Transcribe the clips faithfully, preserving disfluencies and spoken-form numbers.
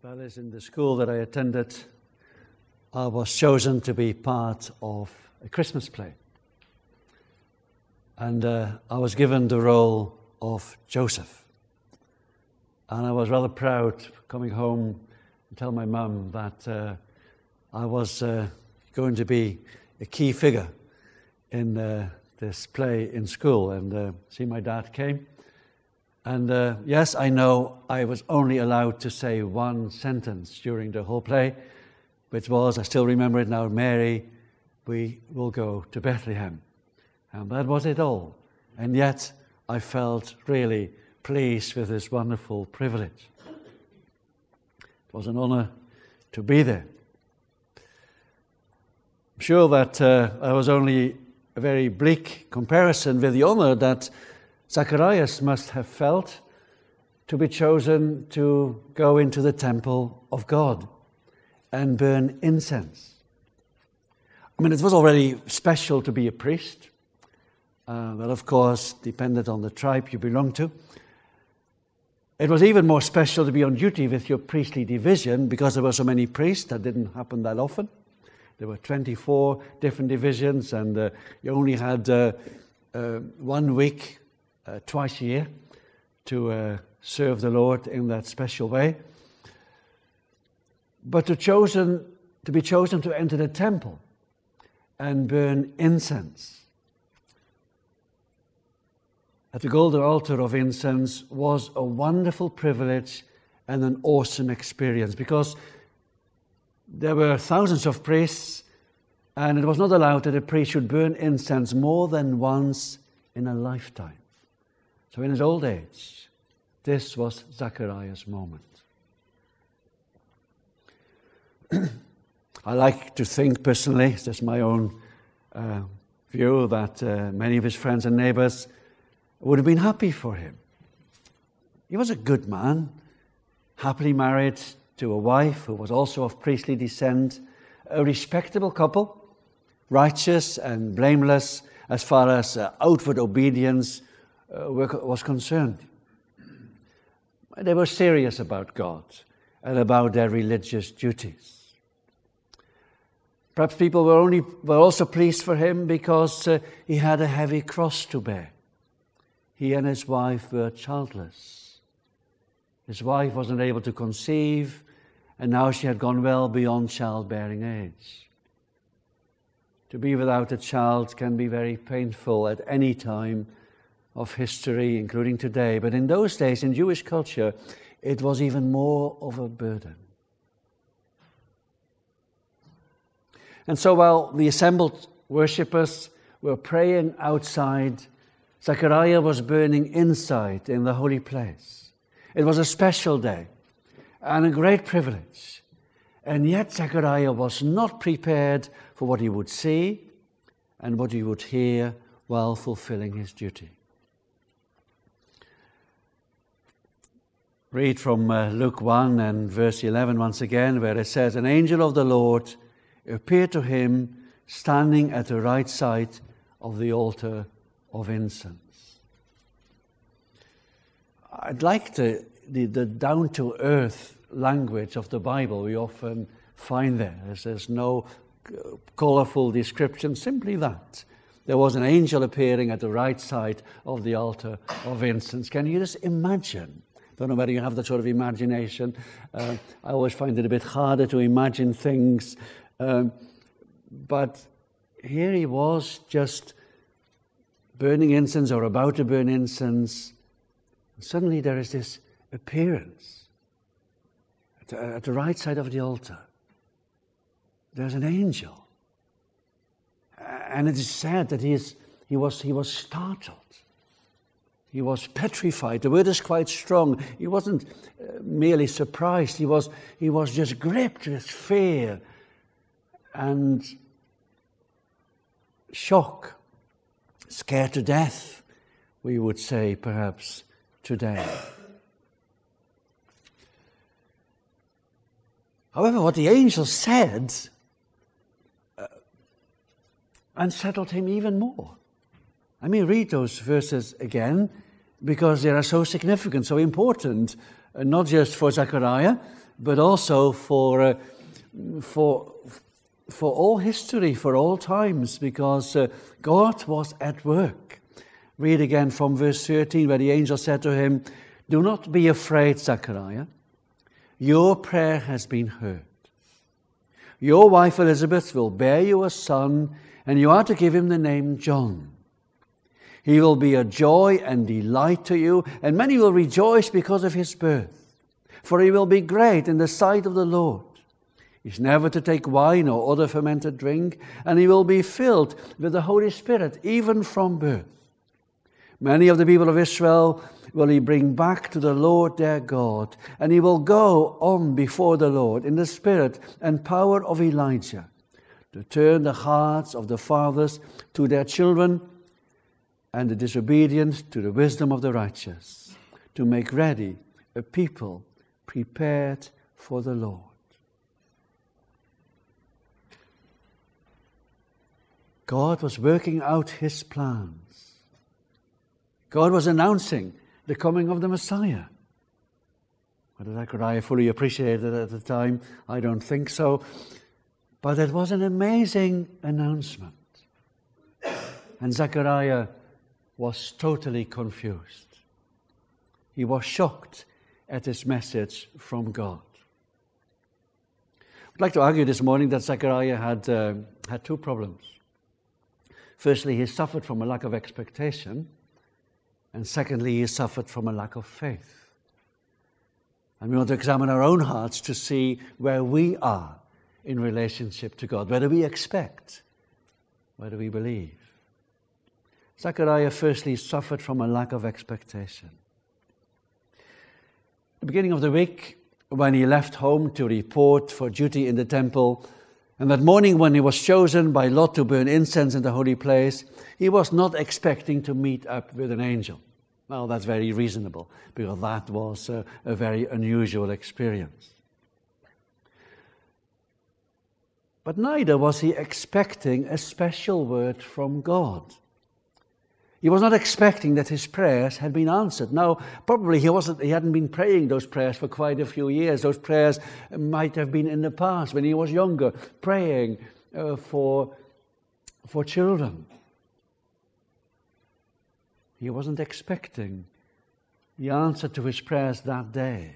That is, in the school that I attended, I was chosen to be part of a Christmas play. And uh, I was given the role of Joseph. And I was rather proud coming home and tell my mum that uh, I was uh, going to be a key figure in uh, this play in school. And uh, see, my dad came. And uh, yes, I know I was only allowed to say one sentence during the whole play, which was, I still remember it now, Mary, we will go to Bethlehem. And that was it all. And yet, I felt really pleased with this wonderful privilege. It was an honor to be there. I'm sure that uh, I was only a very bleak comparison with the honor that Zacharias must have felt to be chosen to go into the temple of God and burn incense. I mean, it was already special to be a priest. Uh, that, of course, depended on the tribe you belonged to. It was even more special to be on duty with your priestly division because there were so many priests. That didn't happen that often. There were twenty-four different divisions, and uh, you only had uh, uh, one week Uh, twice a year to uh, serve the Lord in that special way. But to chosen to be chosen to enter the temple and burn incense at the golden altar of incense was a wonderful privilege and an awesome experience, because there were thousands of priests, and it was not allowed that a priest should burn incense more than once in a lifetime. So in his old age, this was Zacharias' moment. I like to think personally, it's just my own uh, view, that uh, many of his friends and neighbors would have been happy for him. He was a good man, happily married to a wife who was also of priestly descent, a respectable couple, righteous and blameless as far as uh, outward obedience Uh, was concerned. They were serious about God and about their religious duties. Perhaps people were only were also pleased for him because uh, he had a heavy cross to bear. He and his wife were childless. His wife wasn't able to conceive, and now she had gone well beyond childbearing age. To be without a child can be very painful at any time of history, including today. But in those days, in Jewish culture, it was even more of a burden. And so while the assembled worshippers were praying outside, Zechariah was burning inside in the holy place. It was a special day and a great privilege. And yet Zechariah was not prepared for what he would see and what he would hear while fulfilling his duty. Read from uh, Luke one and verse eleven once again, where it says, "An angel of the Lord appeared to him standing at the right side of the altar of incense." I'd like to, the, the down-to-earth language of the Bible we often find there. There's, there's no colorful description, simply that. There was an angel appearing at the right side of the altar of incense. Can you just imagine? I don't know whether you have that sort of imagination. Uh, I always find it a bit harder to imagine things. Um, but here he was, just burning incense or about to burn incense. Suddenly there is this appearance at the, at the right side of the altar. There's an angel. And it is said that he, is, he, was, he was startled. He was petrified. The word is quite strong. He wasn't uh, merely surprised. He was, he was just gripped with fear and shock. Scared to death, we would say perhaps today. However, what the angel said uh, unsettled him even more. Let me read those verses again, because they are so significant, so important, uh, not just for Zechariah, but also for, uh, for, for all history, for all times, because uh, God was at work. Read again from verse thirteen, where the angel said to him, "Do not be afraid, Zechariah. Your prayer has been heard. Your wife Elizabeth will bear you a son, and you are to give him the name John. He will be a joy and delight to you, and many will rejoice because of his birth. For he will be great in the sight of the Lord. He is never to take wine or other fermented drink, and he will be filled with the Holy Spirit, even from birth. Many of the people of Israel will he bring back to the Lord their God, and he will go on before the Lord in the spirit and power of Elijah, to turn the hearts of the fathers to their children, and the disobedient to the wisdom of the righteous, to make ready a people prepared for the Lord." God was working out his plans. God was announcing the coming of the Messiah. Whether Zechariah fully appreciated it at the time, I don't think so. But it was an amazing announcement. And Zechariah was totally confused. He was shocked at this message from God. I'd like to argue this morning that Zechariah had, uh, had two problems. Firstly, he suffered from a lack of expectation. And secondly, he suffered from a lack of faith. And we want to examine our own hearts to see where we are in relationship to God. Whether we expect, whether we believe. Zechariah firstly suffered from a lack of expectation. At the beginning of the week, when he left home to report for duty in the temple, and that morning when he was chosen by Lot to burn incense in the holy place, he was not expecting to meet up with an angel. Well, that's very reasonable, because that was a, a very unusual experience. But neither was he expecting a special word from God. He was not expecting that his prayers had been answered. No, probably he wasn't. He hadn't been praying those prayers for quite a few years. Those prayers might have been in the past when he was younger, praying uh, for, for children. He wasn't expecting the answer to his prayers that day.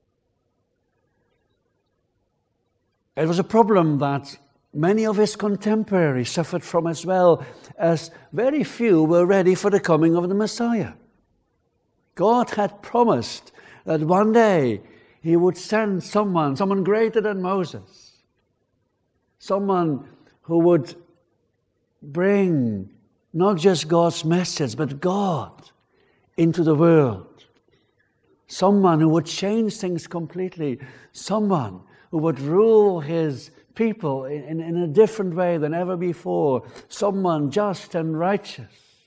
It was a problem that many of his contemporaries suffered from as well, as very few were ready for the coming of the Messiah. God had promised that one day he would send someone, someone greater than Moses, someone who would bring not just God's message, but God into the world. Someone who would change things completely, someone who would rule his people in, in a different way than ever before, someone just and righteous.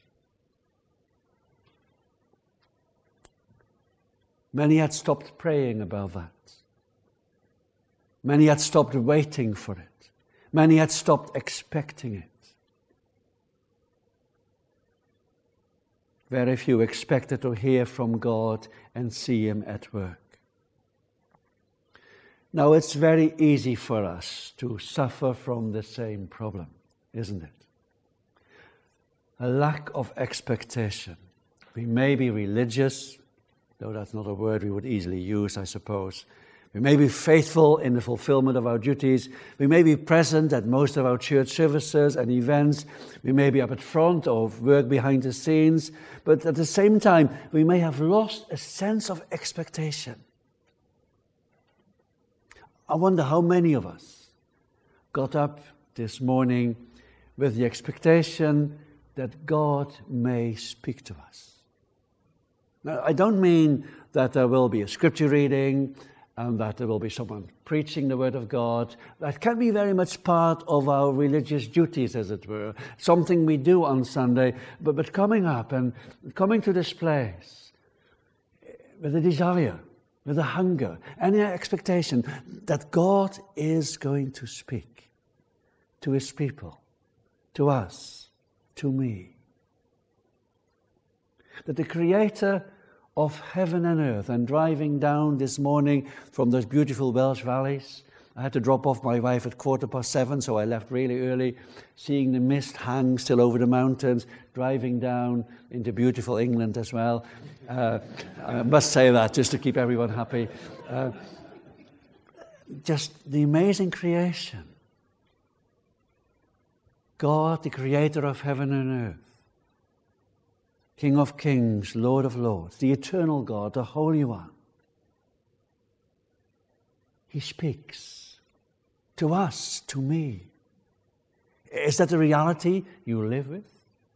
Many had stopped praying about that. Many had stopped waiting for it. Many had stopped expecting it. Very few expected to hear from God and see him at work. Now, it's very easy for us to suffer from the same problem, isn't it? A lack of expectation. We may be religious, though that's not a word we would easily use, I suppose. We may be faithful in the fulfillment of our duties. We may be present at most of our church services and events. We may be up at front or work behind the scenes. But at the same time, we may have lost a sense of expectation. I wonder how many of us got up this morning with the expectation that God may speak to us. Now, I don't mean that there will be a scripture reading and that there will be someone preaching the Word of God. That can be very much part of our religious duties, as it were, something we do on Sunday, but, but coming up and coming to this place with a desire, with a hunger, and an expectation that God is going to speak to his people, to us, to me. That the Creator of heaven and earth. And driving down this morning from those beautiful Welsh valleys, I had to drop off my wife at quarter past seven, so I left really early, seeing the mist hang still over the mountains, driving down into beautiful England as well. Uh, I must say that just to keep everyone happy. Uh, just the amazing creation. God, the creator of heaven and earth, King of kings, Lord of lords, the eternal God, the Holy One. He speaks to us, to me. Is that the reality you live with?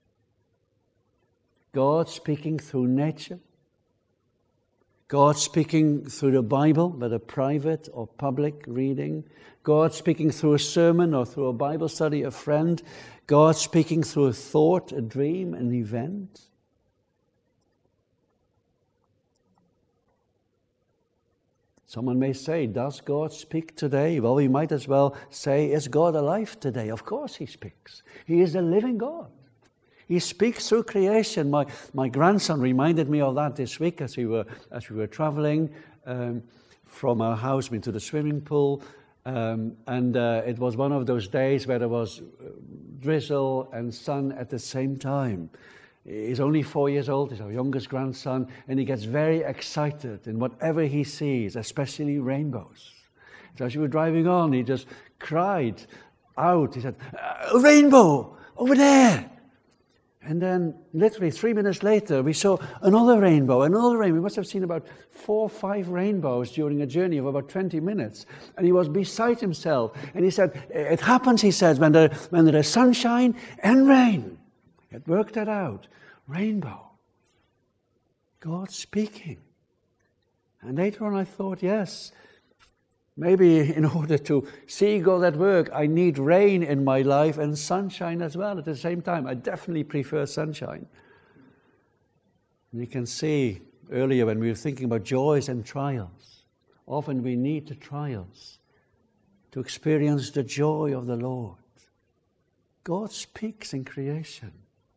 God speaking through nature. God speaking through the Bible, whether private or public reading. God speaking through a sermon or through a Bible study, a friend. God speaking through a thought, a dream, an event. Someone may say, does God speak today? Well, we might as well say, is God alive today? Of course he speaks. He is a living God. He speaks through creation. My my grandson reminded me of that this week as we were as we were traveling um, from our house into the swimming pool, um, and uh, it was one of those days where there was drizzle and sun at the same time. He's only four years old. He's our youngest grandson, and he gets very excited in whatever he sees, especially rainbows. So as we were driving on, he just cried out. He said, "A rainbow over there!" And then, literally three minutes later, we saw another rainbow, another rainbow. We must have seen about four or five rainbows during a journey of about twenty minutes. And he was beside himself. And he said, it happens, he says, when there, when there is sunshine and rain. It worked that out. Rainbow. God speaking. And later on I thought, yes, maybe in order to see God at work, I need rain in my life and sunshine as well at the same time. I definitely prefer sunshine. And you can see earlier when we were thinking about joys and trials, often we need the trials to experience the joy of the Lord. God speaks in creation.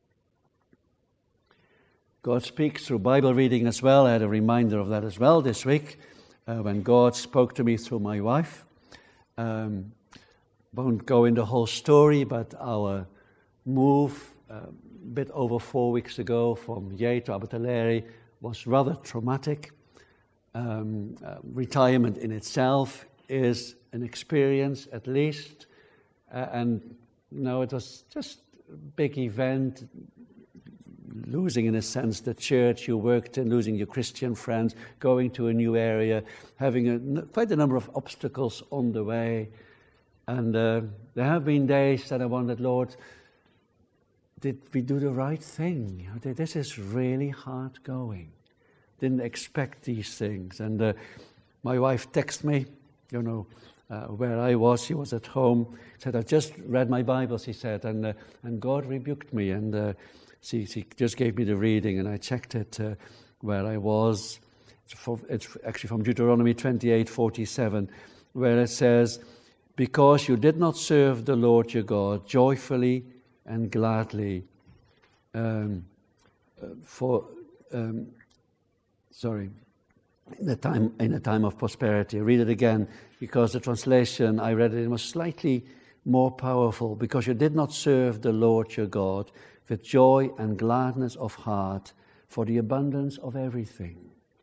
God speaks through Bible reading as well. I had a reminder of that as well this week. Uh, when God spoke to me through my wife. Um, won't go into the whole story, but our move uh, a bit over four weeks ago from Yei to Abertillery was rather traumatic. Um, uh, retirement in itself is an experience at least, uh, and you know, it was just a big event. Losing, in a sense, the church you worked in, losing your Christian friends, going to a new area, having a, quite a number of obstacles on the way. And uh, there have been days that I wondered, Lord, did we do the right thing? This is really hard going. Didn't expect these things. And uh, my wife texted me, you know, uh, where I was. She was at home. Said, I just read my Bible, she said, and uh, and God rebuked me. And uh, She, she just gave me the reading, and I checked it uh, where I was. It's, for, it's actually from Deuteronomy twenty-eight forty-seven, where it says, because you did not serve the Lord your God joyfully and gladly um, uh, for, um, sorry, in the time in a time of prosperity. I read it again, because the translation I read it was slightly more powerful. Because you did not serve the Lord your God with joy and gladness of heart for the abundance of everything.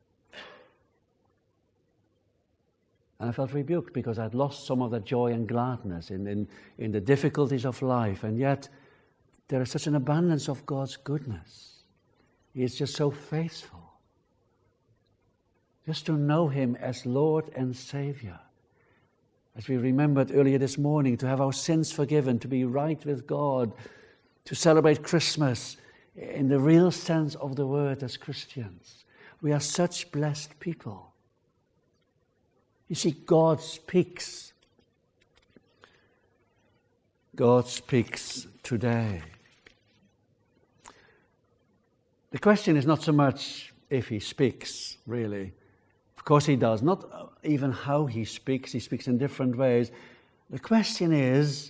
And I felt rebuked because I'd lost some of that joy and gladness in, in, in the difficulties of life. And yet, there is such an abundance of God's goodness. He is just so faithful. Just to know Him as Lord and Savior. As we remembered earlier this morning, to have our sins forgiven, to be right with God, to celebrate Christmas in the real sense of the word as Christians. We are such blessed people. You see, God speaks. God speaks today. The question is not so much if He speaks, really. Of course He does. Not even how He speaks. He speaks in different ways. The question is,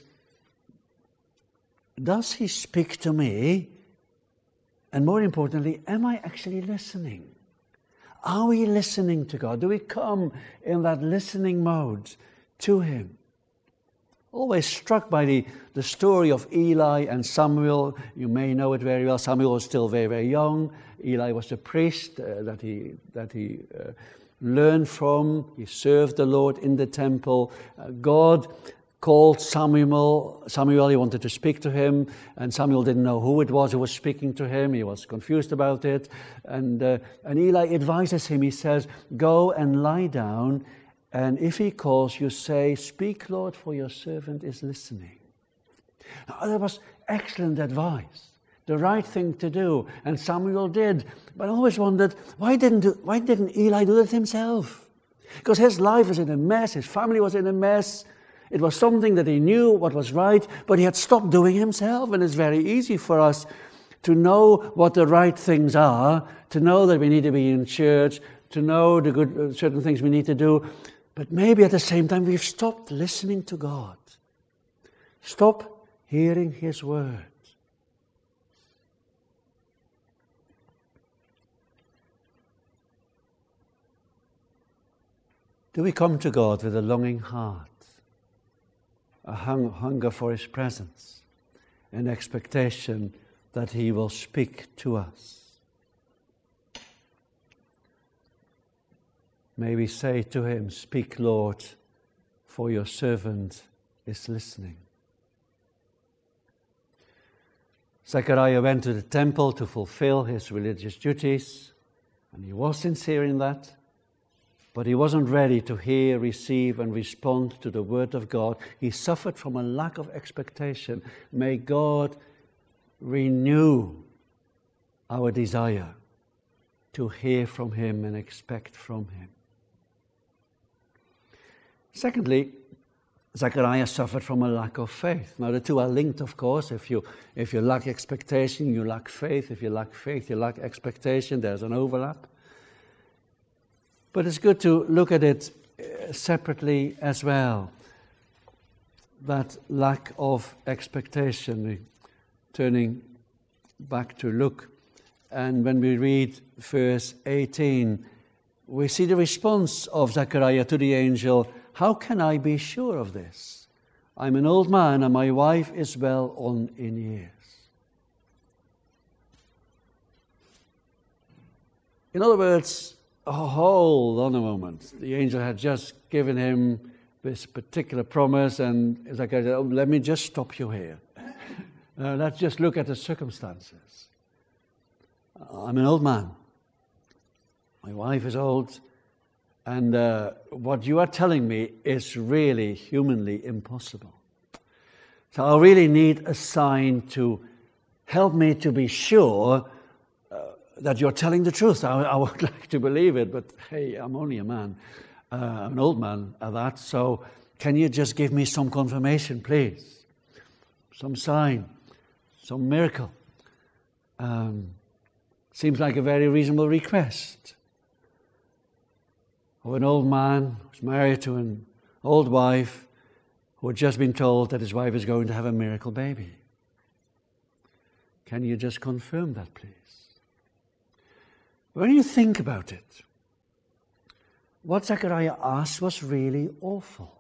does He speak to me? And more importantly, am I actually listening? Are we listening to God? Do we come in that listening mode to him? Always struck by the, the story of Eli and Samuel. You may know it very well. Samuel was still very, very young. Eli was a priest uh, that he, that he uh, learned from. He served the Lord in the temple. Uh, God called Samuel. Samuel, he wanted to speak to him, and Samuel didn't know who it was who was speaking to him. He was confused about it. And, uh, and Eli advises him. He says, go and lie down, and if he calls, you say, speak, Lord, for your servant is listening. Now, that was excellent advice, the right thing to do, and Samuel did. But I always wondered, why didn't, why didn't Eli do it himself? Because his life was in a mess, his family was in a mess. It was something that he knew what was right, but he had stopped doing himself. And it's very easy for us to know what the right things are, to know that we need to be in church, to know the good uh, certain things we need to do. But maybe at the same time we've stopped listening to God. Stop hearing his word. Do we come to God with a longing heart? A hung, hunger for his presence, an expectation that he will speak to us. May we say to him, speak, Lord, for your servant is listening. Zechariah went to the temple to fulfill his religious duties, and he was sincere in that. But he wasn't ready to hear, receive, and respond to the word of God. He suffered from a lack of expectation. May God renew our desire to hear from him and expect from him. Secondly, Zechariah suffered from a lack of faith. Now the two are linked, of course. If you, if you lack expectation, you lack faith. If you lack faith, you lack expectation. There's an overlap. But it's good to look at it separately as well. That lack of expectation. Turning back to Luke, and when we read verse eighteen, we see the response of Zechariah to the angel. How can I be sure of this? I'm an old man and my wife is well on in years. In other words, oh, hold on a moment. The angel had just given him this particular promise, and Zechariah said, oh, let me just stop you here. Uh, let's just look at the circumstances. I'm an old man. My wife is old. And uh, what you are telling me is really humanly impossible. So I really need a sign to help me to be sure uh, that you're telling the truth. I, I would like to believe it, but hey, I'm only a man. Uh, I'm an old man at that. So can you just give me some confirmation, please? Some sign, some miracle. Um, seems like a very reasonable request. Of an old man who's married to an old wife who had just been told that his wife is going to have a miracle baby. Can you just confirm that, please? When you think about it, what Zechariah asked was really awful.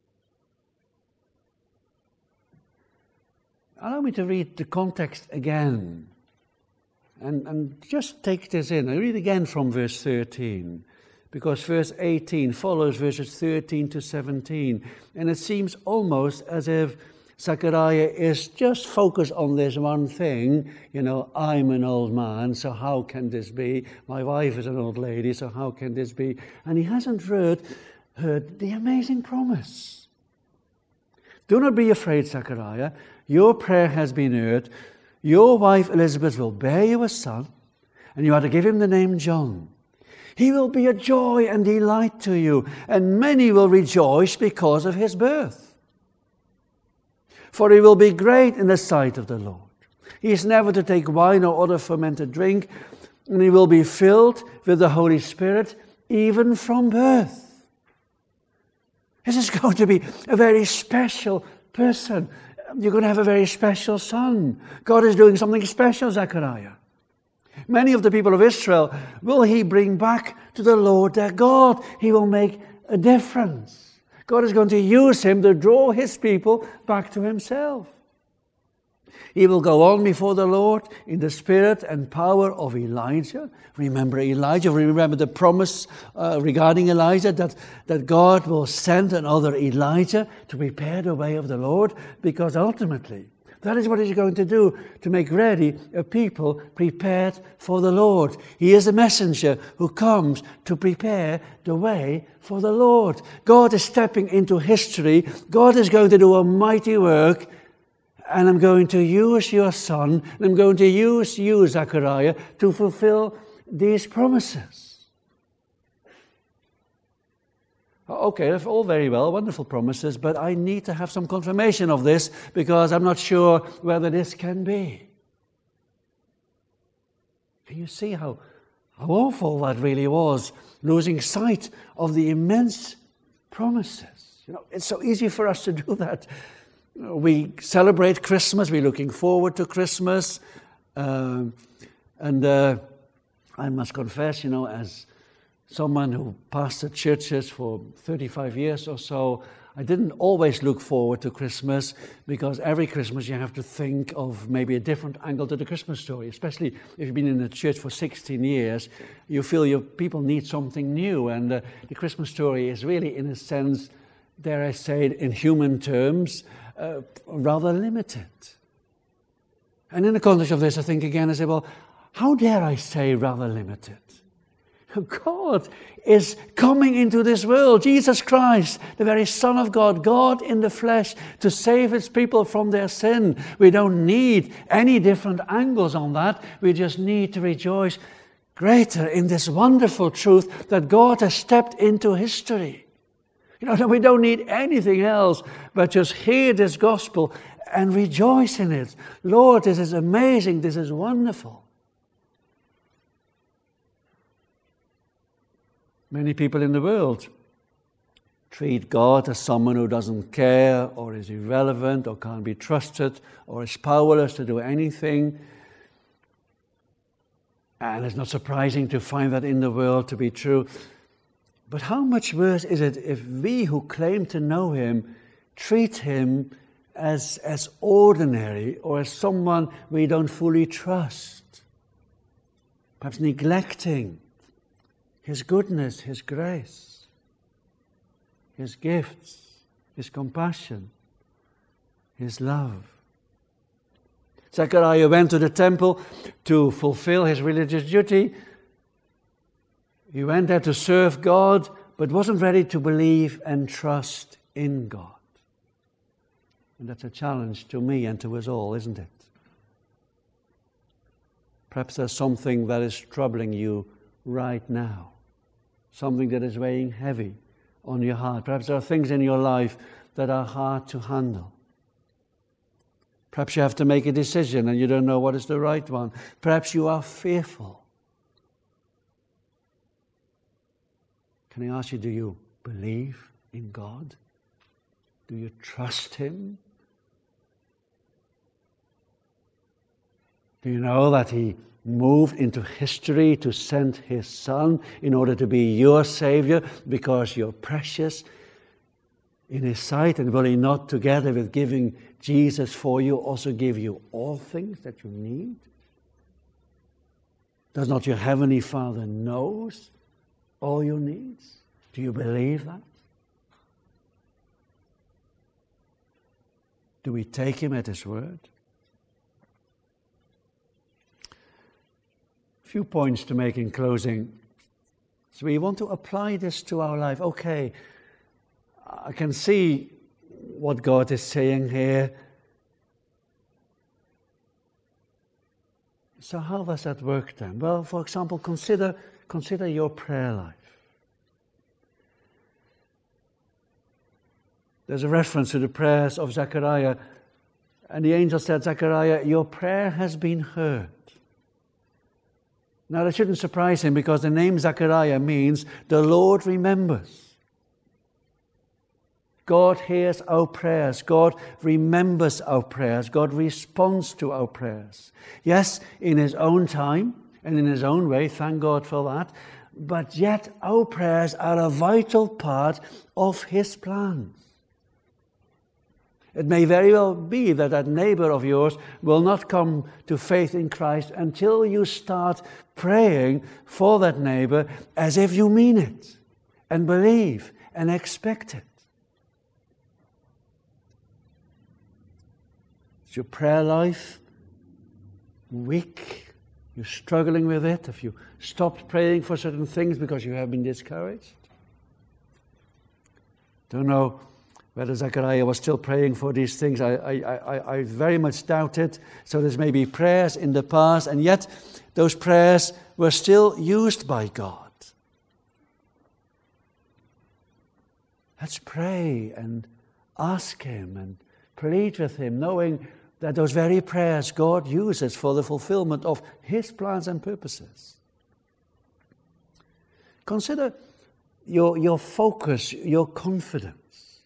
Allow me to read the context again and, and just take this in. I read again from verse thirteen. Because verse eighteen follows verses thirteen to seventeen. And it seems almost as if Zechariah is just focused on this one thing. You know, I'm an old man, so how can this be? My wife is an old lady, so how can this be? And he hasn't heard, heard the amazing promise. Do not be afraid, Zechariah. Your prayer has been heard. Your wife Elizabeth will bear you a son, and you are to give him the name John. He will be a joy and delight to you, and many will rejoice because of his birth. For he will be great in the sight of the Lord. He is never to take wine or other fermented drink, and he will be filled with the Holy Spirit even from birth. This is going to be a very special person. You're going to have a very special son. God is doing something special, Zechariah. Many of the people of Israel will he bring back to the Lord their God. He will make a difference. God is going to use him to draw his people back to himself. He will go on before the Lord in the spirit and power of Elijah. Remember Elijah, remember the promise uh, regarding Elijah that, that God will send another Elijah to prepare the way of the Lord, because ultimately that is what he's going to do, to make ready a people prepared for the Lord. He is a messenger who comes to prepare the way for the Lord. God is stepping into history. God is going to do a mighty work. And I'm going to use your son, and I'm going to use you, Zechariah, to fulfill these promises. Okay, that's all very well, wonderful promises, but I need to have some confirmation of this, because I'm not sure whether this can be. Can you see how, how awful that really was, losing sight of the immense promises? You know, it's so easy for us to do that. We celebrate Christmas, we're looking forward to Christmas, uh, and uh, I must confess, you know, as someone who pastored churches for thirty-five years or so, I didn't always look forward to Christmas, because every Christmas you have to think of maybe a different angle to the Christmas story. Especially if you've been in the church for sixteen years, you feel your people need something new, and uh, the Christmas story is really, in a sense, dare I say it in human terms, Uh, rather limited. And in the context of this, I think again, I say, well, how dare I say rather limited? God is coming into this world, Jesus Christ, the very Son of God, God in the flesh, to save his people from their sin. We don't need any different angles on that. We just need to rejoice greater in this wonderful truth that God has stepped into history. You know, we don't need anything else but just hear this gospel and rejoice in it. Lord, this is amazing. This is wonderful. Many people in the world treat God as someone who doesn't care, or is irrelevant, or can't be trusted, or is powerless to do anything. And it's not surprising to find that in the world to be true. But how much worse is it if we who claim to know him treat him as, as ordinary, or as someone we don't fully trust? Perhaps neglecting his goodness, his grace, his gifts, his compassion, his love. Zechariah went to the temple to fulfill his religious duty. He went there to serve God, but wasn't ready to believe and trust in God. And that's a challenge to me and to us all, isn't it? Perhaps there's something that is troubling you right now. Something that is weighing heavy on your heart. Perhaps there are things in your life that are hard to handle. Perhaps you have to make a decision and you don't know what is the right one. Perhaps you are fearful. Can I ask you, do you believe in God? Do you trust him? Do you know that he moved into history to send his son in order to be your Savior, because you're precious in his sight? And will he not, together with giving Jesus for you, also give you all things that you need? Does not your heavenly Father knows all your needs? Do you believe that? Do we take him at his word? A few points to make in closing. So we want to apply this to our life. Okay, I can see what God is saying here. So how does that work then? Well, for example, consider consider your prayer life. There's a reference to the prayers of Zechariah, and the angel said, Zechariah, your prayer has been heard. Now, that shouldn't surprise him, because the name Zechariah means the Lord remembers. God hears our prayers. God remembers our prayers. God responds to our prayers. Yes, in his own time And in his own way, thank God for that. But yet our prayers are a vital part of his plan. It may very well be that that neighbor of yours will not come to faith in Christ until you start praying for that neighbor as if you mean it and believe and expect it. Is your prayer life weak? You're struggling with it? Have you stopped praying for certain things because you have been discouraged? Don't know whether Zechariah was still praying for these things. I, I, I, I very much doubt it. So there's maybe prayers in the past, and yet those prayers were still used by God. Let's pray and ask him and plead with him, knowing that those very prayers God uses for the fulfillment of his plans and purposes. Consider your, your focus, your confidence.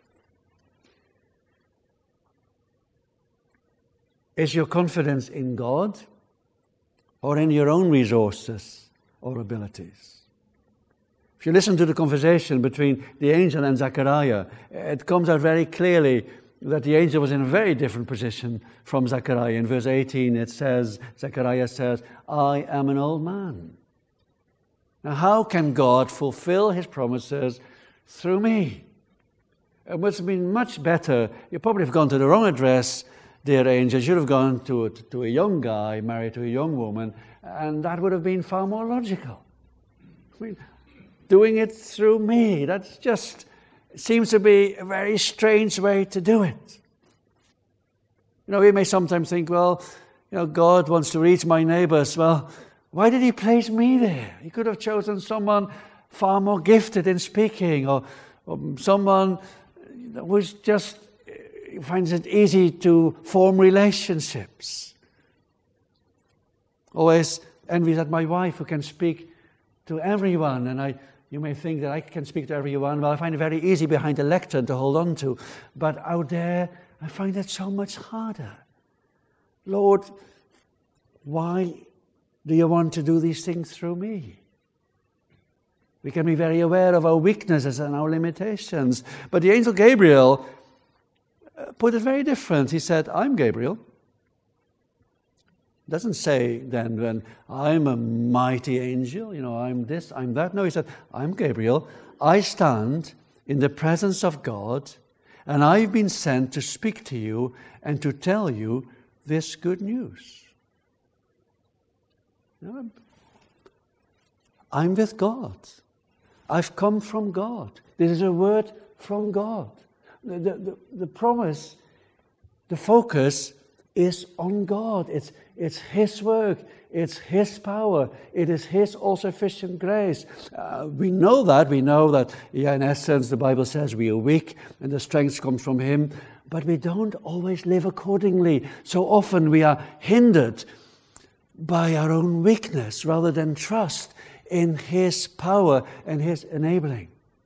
Is your confidence in God or in your own resources or abilities? If you listen to the conversation between the angel and Zechariah, it comes out very clearly that the angel was in a very different position from Zechariah. In verse eighteen it says, Zechariah says, I am an old man. Now how can God fulfill his promises through me? It would have been much better, you probably have gone to the wrong address, dear angel. You should have gone to, to a young guy married to a young woman, and that would have been far more logical. I mean, doing it through me, that's just seems to be a very strange way to do it. You know, we may sometimes think, well, you know, God wants to reach my neighbors. Well, why did he place me there? He could have chosen someone far more gifted in speaking, or, or someone who's just finds it easy to form relationships. Always envy that my wife who can speak to everyone, and I You may think that I can speak to everyone. Well, I find it very easy behind a lectern to hold on to. But out there, I find it so much harder. Lord, why do you want to do these things through me? We can be very aware of our weaknesses and our limitations. But the angel Gabriel put it very different. He said, I'm Gabriel. Doesn't say then when I'm a mighty angel, you know, I'm this, I'm that. No, he said, I'm Gabriel. I stand in the presence of God, and I've been sent to speak to you and to tell you this good news. You know, I'm with God. I've come from God. This is a word from God. The, the, the promise, the focus is on God. It's, it's his work. It's his power. It is his all-sufficient grace. Uh, we know that. We know that, yeah, in essence, the Bible says we are weak and the strength comes from him. But we don't always live accordingly. So often we are hindered by our own weakness rather than trust in his power and his enabling.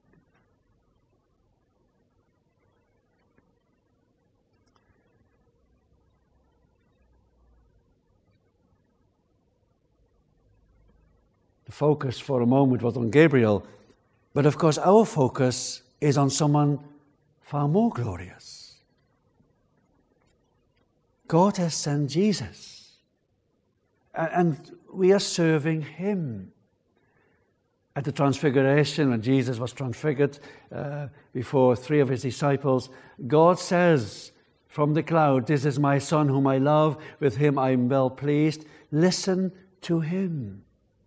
The focus for a moment was on Gabriel, but of course our focus is on someone far more glorious. God has sent Jesus, and we are serving him. At the Transfiguration, when Jesus was transfigured uh, before three of his disciples, God says from the cloud, "This is my Son whom I love, with him I am well pleased. Listen to him."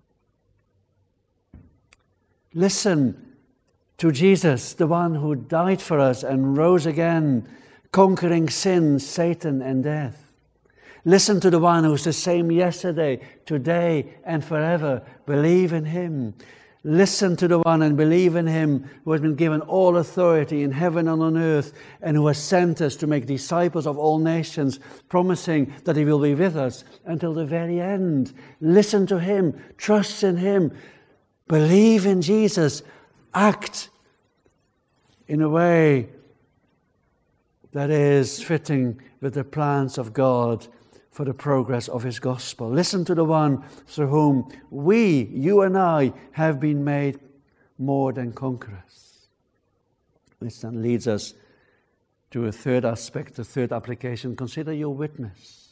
Listen to Jesus, the one who died for us and rose again, conquering sin, Satan, and death. Listen to the one who is the same yesterday, today, and forever. Believe in him. Listen to the one and believe in him who has been given all authority in heaven and on earth, and who has sent us to make disciples of all nations, promising that he will be with us until the very end. Listen to him. Trust in him. Believe in Jesus. Act in a way that is fitting with the plans of God for the progress of his gospel. Listen to the one through whom we, you and I, have been made more than conquerors. Which then leads us to a third aspect, a third application. Consider your witness.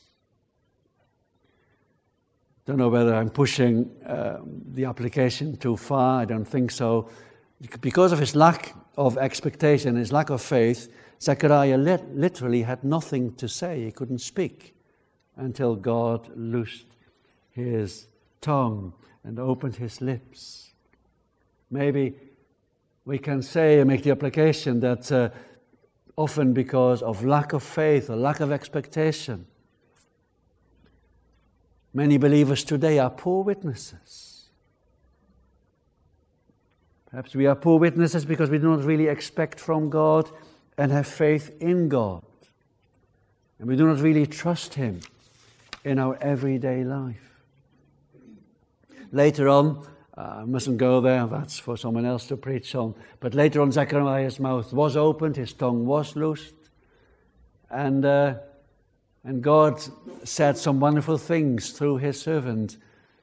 Don't know whether I'm pushing uh, the application too far. I don't think so. Because of his lack of expectation, his lack of faith, Zechariah lit- literally had nothing to say. He couldn't speak until God loosed his tongue and opened his lips. Maybe we can say and make the application that uh, often because of lack of faith or lack of expectation, many believers today are poor witnesses. Perhaps we are poor witnesses because we do not really expect from God and have faith in God. And we do not really trust him in our everyday life. Later on, I uh, mustn't go there, that's for someone else to preach on. But later on, Zechariah's mouth was opened, his tongue was loosed. And, uh, and God said some wonderful things through his servant.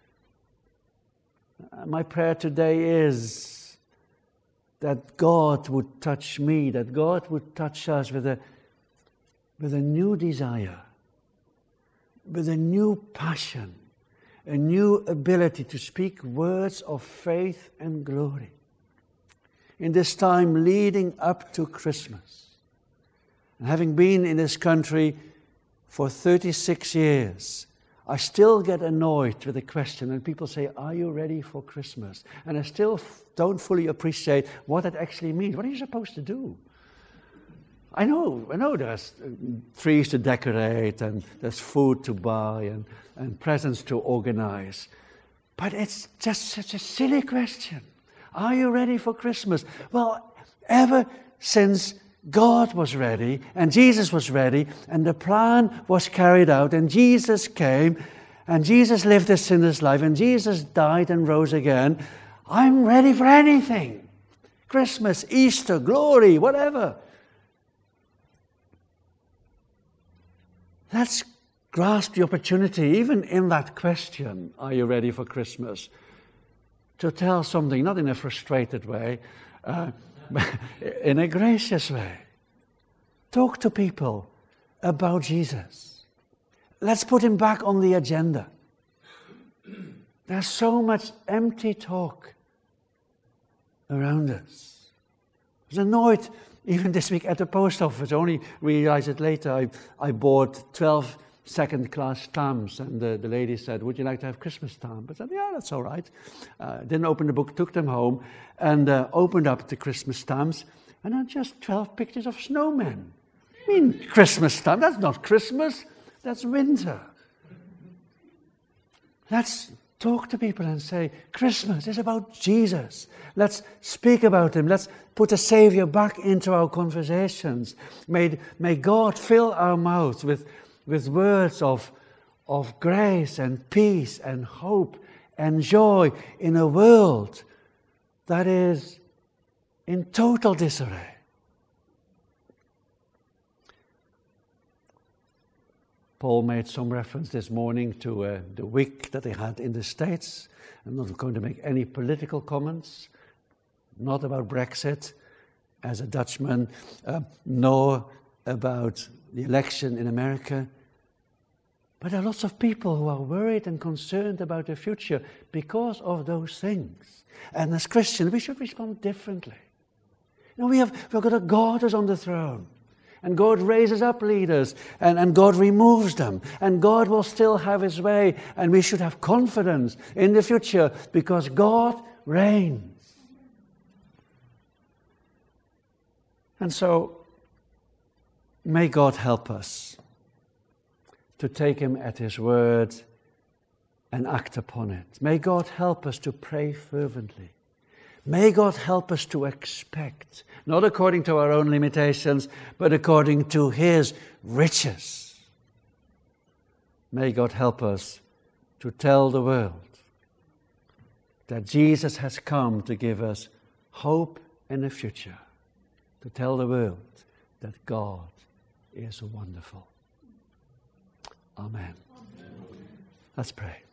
Uh, my prayer today is that God would touch me, that God would touch us with a, with a new desire, with a new passion, a new ability to speak words of faith and glory. In this time leading up to Christmas, and having been in this country for thirty-six years, I still get annoyed with the question when people say, "Are you ready for Christmas?" And I still f- don't fully appreciate what that actually means. What are you supposed to do? I know, I know there's trees to decorate and there's food to buy and, and presents to organize. But it's just such a silly question. Are you ready for Christmas? Well, ever since God was ready and Jesus was ready and the plan was carried out and Jesus came and Jesus lived a sinner's life and Jesus died and rose again, I'm ready for anything. Christmas, Easter, glory, whatever. Let's grasp the opportunity, even in that question, are you ready for Christmas, to tell something, not in a frustrated way, uh, but in a gracious way. Talk to people about Jesus. Let's put him back on the agenda. There's so much empty talk around us. I was annoyed even this week at the post office. I only realized it later. I, I bought twelve second-class stamps, and the, the lady said, "Would you like to have Christmas stamps?" I said, "Yeah, that's all right." Uh, didn't open the book, took them home, and uh, opened up the Christmas stamps, and then just twelve pictures of snowmen. I mean, Christmas stamp, that's not Christmas, that's winter. Let's talk to people and say, Christmas is about Jesus. Let's speak about him. Let's put the Savior back into our conversations. May, may God fill our mouths with, with words of, of grace and peace and hope and joy in a world that is in total disarray. Paul made some reference this morning to uh, the week that they had in the States. I'm not going to make any political comments, not about Brexit as a Dutchman, uh, nor about the election in America. But there are lots of people who are worried and concerned about the future because of those things. And as Christians, we should respond differently. You know, we have, we've got a God who's on the throne. And God raises up leaders, and, and God removes them. And God will still have his way. And we should have confidence in the future because God reigns. And so, may God help us to take him at his word and act upon it. May God help us to pray fervently. May God help us to expect, not according to our own limitations, but according to his riches. May God help us to tell the world that Jesus has come to give us hope and a future, to tell the world that God is wonderful. Amen. Let's pray.